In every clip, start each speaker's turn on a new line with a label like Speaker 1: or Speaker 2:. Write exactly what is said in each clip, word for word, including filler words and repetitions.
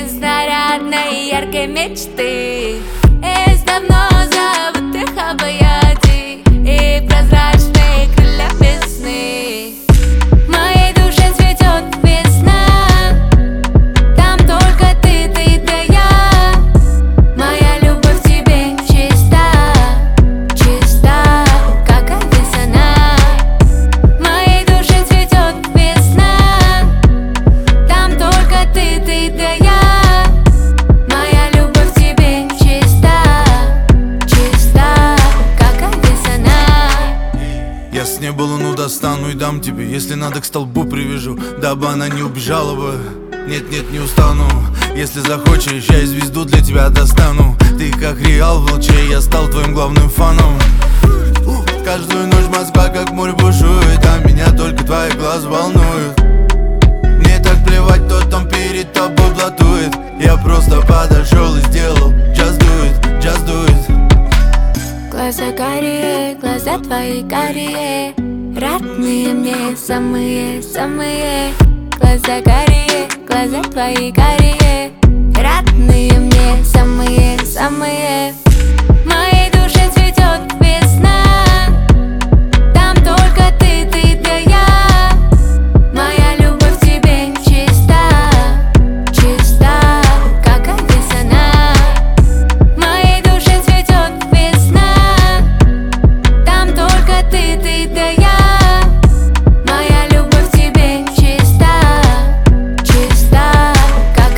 Speaker 1: из нарядной яркой мечты, из давно забытых объятий и прозрачные крылья весны. В моей душе цветет весна, там только ты, ты да я. Моя любовь к тебе чиста, чиста, как весна. В моей душе цветет весна, там только ты, ты да я. Моя любовь к тебе чиста, чиста, как весна.
Speaker 2: Я с неба луну достану и дам тебе, если надо, к столбу привяжу, дабы она не убежала бы. Нет, нет, не устану. Если захочешь, я и звезду для тебя достану. Ты как Реал в Луче, я стал твоим главным фаном. Каждую ночь Москва как море бушует, а меня только твои глаза волнуют. Мне так плевать, кто там перед тобой блатует. Я просто подошел и сделал just do it, just do it.
Speaker 1: Глаза карие, глаза твои карие, родные мне самые, самые. Глаза карие, глаза твои карие, родные мне самые, самые. В моей душе цветет весна, там только ты, ты да я. Моя любовь к тебе чиста, чиста, как весна. В моей душе цветет весна, там только ты, ты да я. Моя любовь к тебе чиста, чиста, как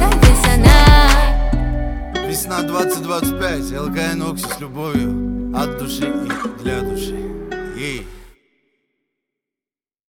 Speaker 1: весна.
Speaker 2: Весна двадцать двадцать пять, эл ка эн Окси с любовью от души.